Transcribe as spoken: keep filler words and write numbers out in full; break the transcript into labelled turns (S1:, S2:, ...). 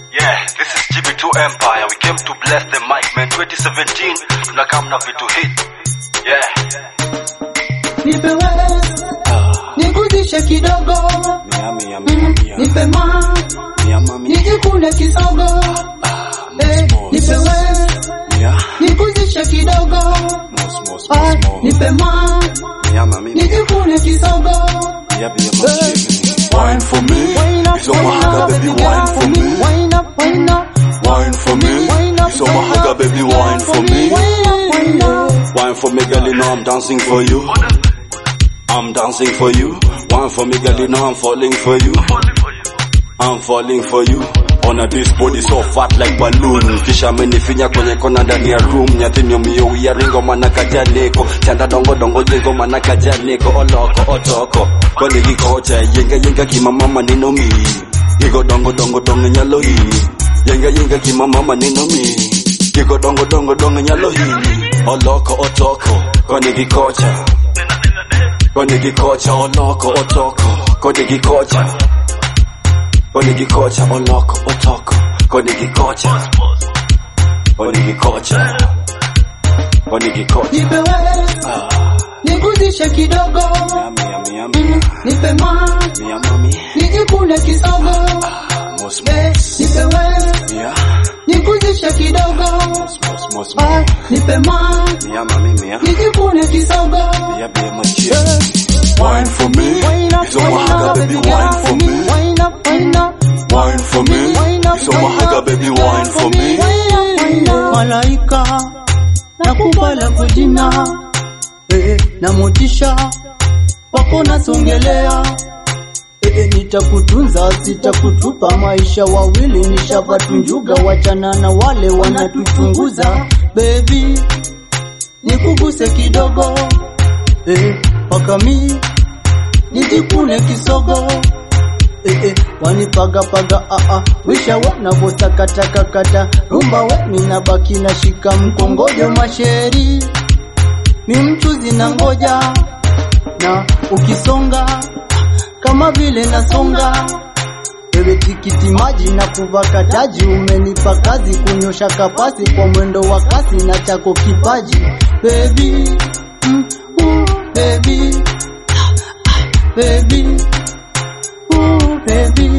S1: Yeah, this is G B two Empire. We came to bless the mic, man. twenty seventeen, tunakam na vitu hit. Yeah.
S2: Nipe wewe, nikuzishe kidogo.
S1: Mia mia mia mia.
S2: Nipe ma,
S1: mia mami.
S2: nijikune kisogo. Eh, nipe wewe, nikuzishe kidogo.
S1: Mos mos mos mos.
S2: Nipe ma,
S1: mia mami.
S2: nijikune kisogo.
S1: Yeah, be a machine. Wine for me, so mahaga baby, wine for me.
S2: Wine up, wine up.
S1: Wine for me, so mahaga baby, wine for me. Wine for me, girl, you know I'm dancing for you. I'm dancing for you. Wine for me, girl, you know I'm falling for you. I'm falling for you. On a this body so fat like balloon. Kisha menifinya kwenye kona ndani ya room. Nyatinyo miyo ya ringo manaka janeko. Chanda dongo dongo jengo manaka janeko. Oloko otoko kwenye kikocha. Yenga yenga kima mama nino mi. Igo dongo dongo dongo nyalo hii. Yenga yenga kima mama nino mi. Igo dongo dongo dongo nyalo hii. Oloko otoko kwenye kikocha. Kwenye kikocha oloko otoko kwenye kikocha. Kwenye kikocha oloko otoko kwenye kikocha. Kwenye kikocha. Kwenye kikocha.
S2: Nipe wewe, nikuzishe kidogo.
S1: Mia mia mia.
S2: Nipe ma,
S1: Mia mami.
S2: nijikune kisogo.
S1: Mos
S2: Eh,
S1: mos.
S2: nipe wewe,
S1: Mia.
S2: nikuzishe kidogo.
S1: Mos mos mos
S2: Ah,
S1: mos.
S2: nipe ma,
S1: Mia mami mia.
S2: nijikune kisogo.
S1: Mia be a machine. Wine for me, so mahaga baby, wine for me.
S2: Wine up, wine up.
S1: Wine for me, so mahaga baby, wine for me.
S2: Malaika nakubala kujina, eh, na motisha wako nasongelea, eh, nitakutunza sitakutupa, maisha wawili nishapatunjuga, wachana na wale wanatuchunguza. Baby nikuguse kidogo, eh, wakami nijikune kisogo. Eh eh, wanipaga paga ah ah, wisha wana bota kata kata, rumba we ninabaki na shika mkongojo masheri, mi mchuzi na ngoja, na ukisonga kama vile nasonga, wewe tikiti maji na kuvaka taji, umenipa kazi kunyosha kapasi kwa mwendo wa kasi na chako kipaji. Baby, mm, ooh, baby, baby, ooh, baby.